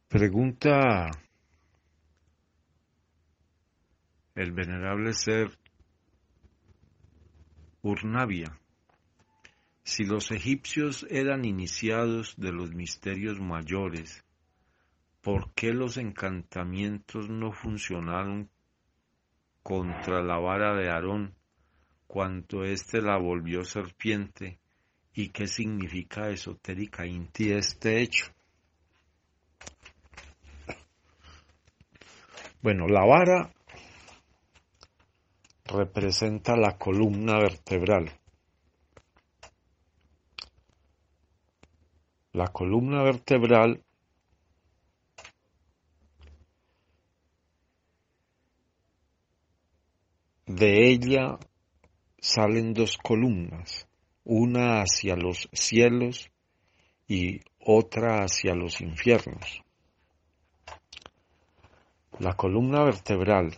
Pregunta el venerable ser Urnavia: si los egipcios eran iniciados de los misterios mayores, ¿por qué los encantamientos no funcionaron contra la vara de Aarón cuando éste la volvió serpiente? ¿Y qué significa esotéricamente este hecho? Bueno, la vara representa la columna vertebral. La columna vertebral de ella salen dos columnas, una hacia los cielos y otra hacia los infiernos. La columna vertebral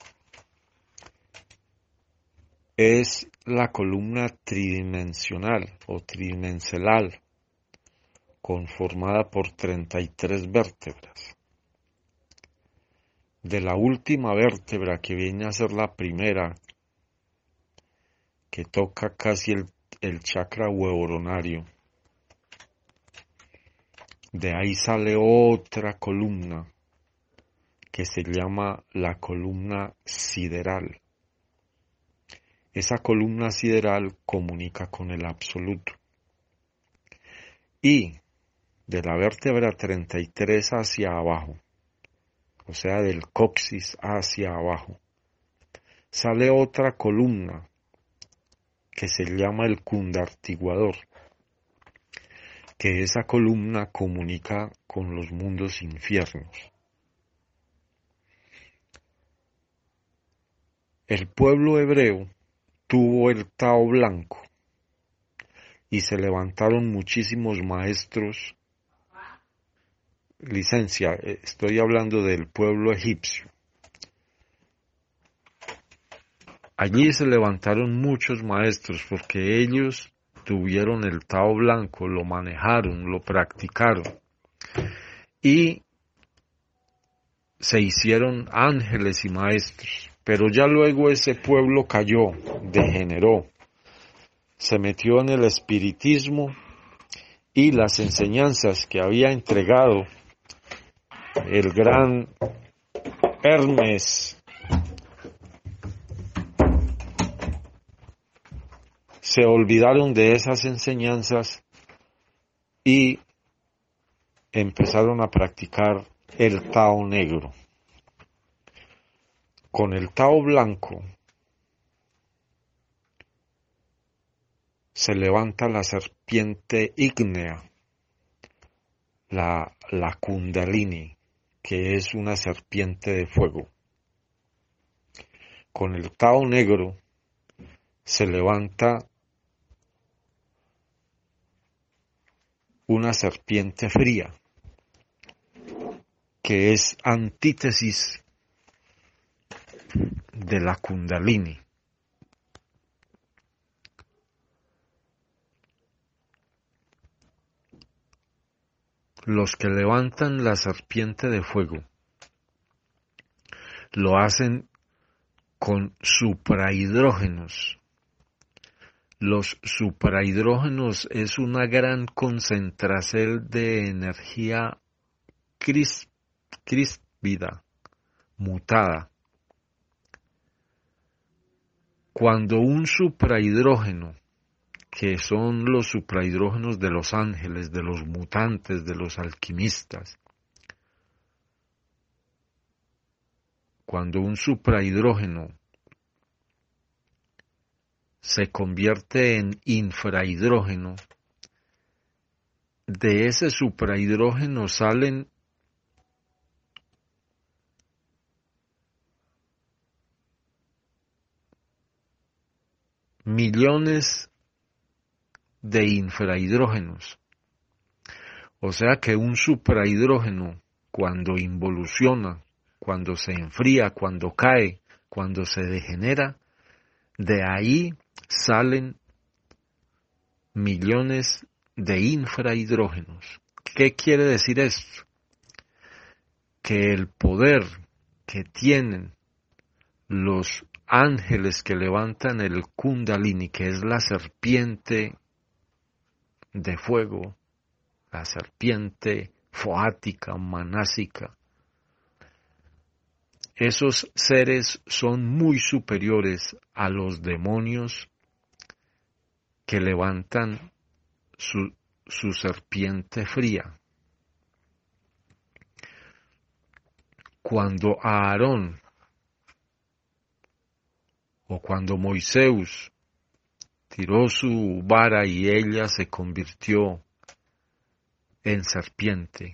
es la columna tridimensional o tridimensional, conformada por 33 vértebras. De la última vértebra, que viene a ser la primera, que toca casi el chakra huevoronario, de ahí sale otra columna que se llama la columna sideral. Esa columna sideral comunica con el absoluto. Y de la vértebra 33 hacia abajo, o sea, del coxis hacia abajo, sale otra columna que se llama el cundartiguador, que esa columna comunica con los mundos infiernos. El pueblo hebreo tuvo el Tao blanco y se levantaron muchísimos maestros. Licencia, estoy hablando del pueblo egipcio. Allí se levantaron muchos maestros porque ellos tuvieron el Tao blanco, lo manejaron, lo practicaron y se hicieron ángeles y maestros. Pero ya luego ese pueblo cayó, degeneró, se metió en el espiritismo y las enseñanzas que había entregado el gran Hermes se olvidaron de esas enseñanzas y empezaron a practicar el Tao negro. Con el Tao blanco se levanta la serpiente ígnea, la Kundalini, que es una serpiente de fuego. Con el Tao negro se levanta una serpiente fría, que es antítesis de la Kundalini. Los que levantan la serpiente de fuego lo hacen con suprahidrógenos. Los suprahidrógenos es una gran concentración de energía críspida, mutada. Cuando un suprahidrógeno, que son los suprahidrógenos de los ángeles, de los mutantes, de los alquimistas, cuando un suprahidrógeno se convierte en infrahidrógeno, de ese suprahidrógeno salen millones de infrahidrógenos. O sea que un suprahidrógeno, cuando involuciona, cuando se enfría, cuando cae, cuando se degenera, de ahí salen millones de infrahidrógenos. ¿Qué quiere decir esto? que el poder que tienen los ángeles que levantan el Kundalini, que es la serpiente de fuego, la serpiente foática, manásica, esos seres son muy superiores a los demonios que levantan su serpiente fría. Cuando Aarón o cuando Moisés tiró su vara y ella se convirtió en serpiente,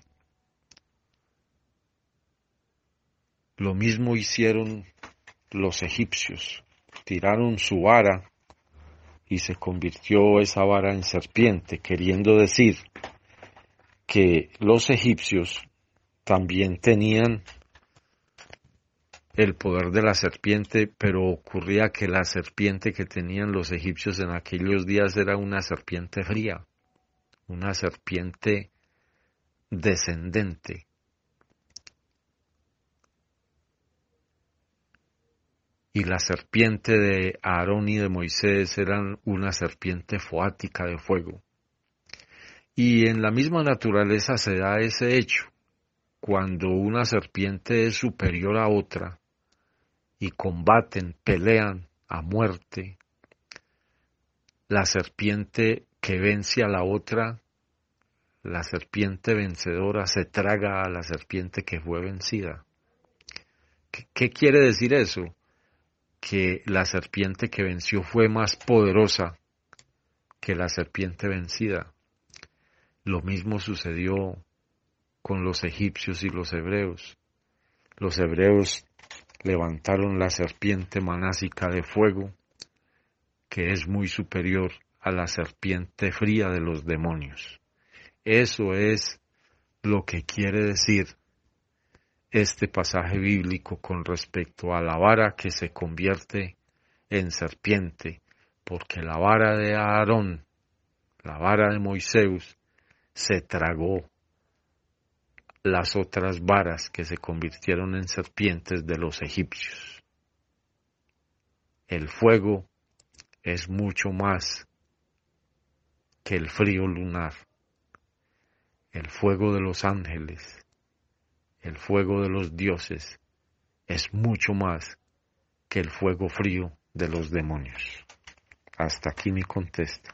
lo mismo hicieron los egipcios. Tiraron su vara y se convirtió esa vara en serpiente, queriendo decir que los egipcios también tenían el poder de la serpiente, pero ocurría que la serpiente que tenían los egipcios en aquellos días era una serpiente fría, una serpiente descendente. Y la serpiente de Aarón y de Moisés eran una serpiente foática de fuego. Y en la misma naturaleza se da ese hecho. Cuando una serpiente es superior a otra y combaten, pelean a muerte, la serpiente que vence a la otra, la serpiente vencedora, se traga a la serpiente que fue vencida. ¿Qué quiere decir eso? Que la serpiente que venció fue más poderosa que la serpiente vencida. Lo mismo sucedió con los egipcios y los hebreos. Los hebreos levantaron la serpiente manásica de fuego, que es muy superior a la serpiente fría de los demonios. Eso es lo que quiere decir este pasaje bíblico con respecto a la vara que se convierte en serpiente, porque la vara de Aarón, la vara de Moisés, se tragó las otras varas que se convirtieron en serpientes de los egipcios. El fuego es mucho más que el frío lunar. El fuego de los ángeles, el fuego de los dioses, es mucho más que el fuego frío de los demonios. Hasta aquí mi contesta.